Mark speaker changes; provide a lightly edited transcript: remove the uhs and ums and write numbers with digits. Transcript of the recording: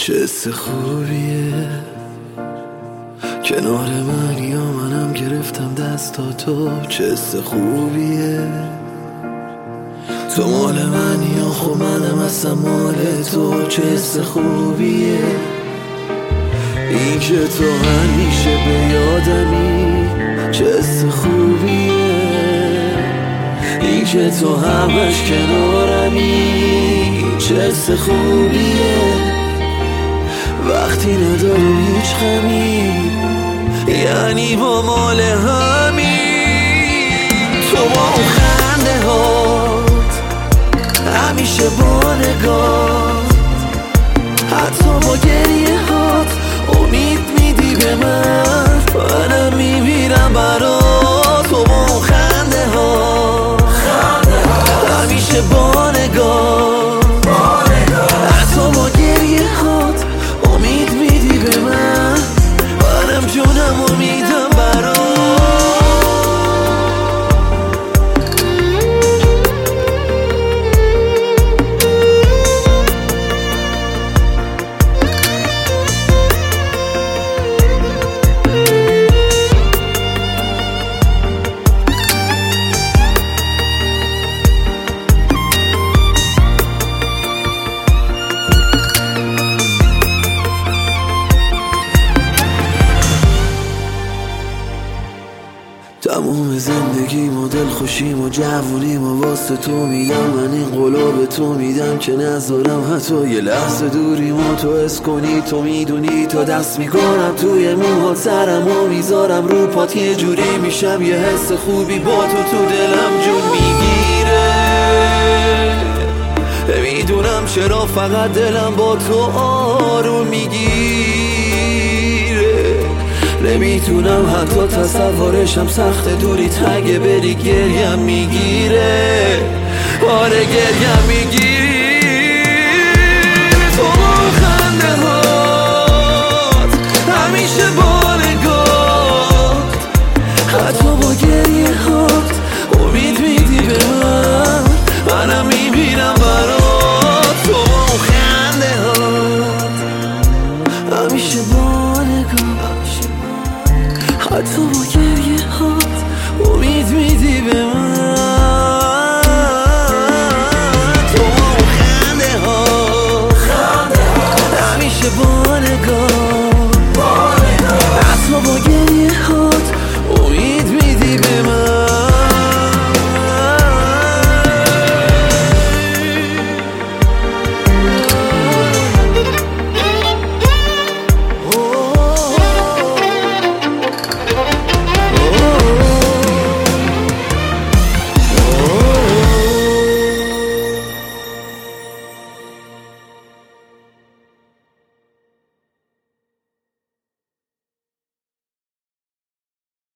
Speaker 1: چه حس خوبیه کنار من یا منم گرفتم دستاتو. چه حس خوبیه تو مال من یا خب منم اصلا مال تو. چه حس خوبیه این که تو همیشه به یادمی. چه حس خوبیه این که تو همش کنارمی. چه حس خوبیه وقتی ندارم هیچ غمی، یعنی با مال همی. تو با اون خنده هات همیشه با نگاه، حتی با گریه هات امید میدی به من. منم میمیرم برات. تو با اون خنده هات همیشه با نگاه، حتی با گریه هات امید میدی به من. منم جونم امیدم برات. تموم زندگیم و دل خوشیم و جوونیم و واسه تو میدم. من این قولو به تو میدم که نذارم حتی یه لحظه دوریم و تو حس کنی. تو میدونی تا دست میکنم توی موها، سرم و میذارم رو پات. یه جوری میشم یه حس خوبی با تو دلم جون میگیره. میدونم چرا فقط دلم با تو آروم میگیره. نمیتونم حتی تصورشم سخت دوریت. اگه بری گریم میگیره. آره گریم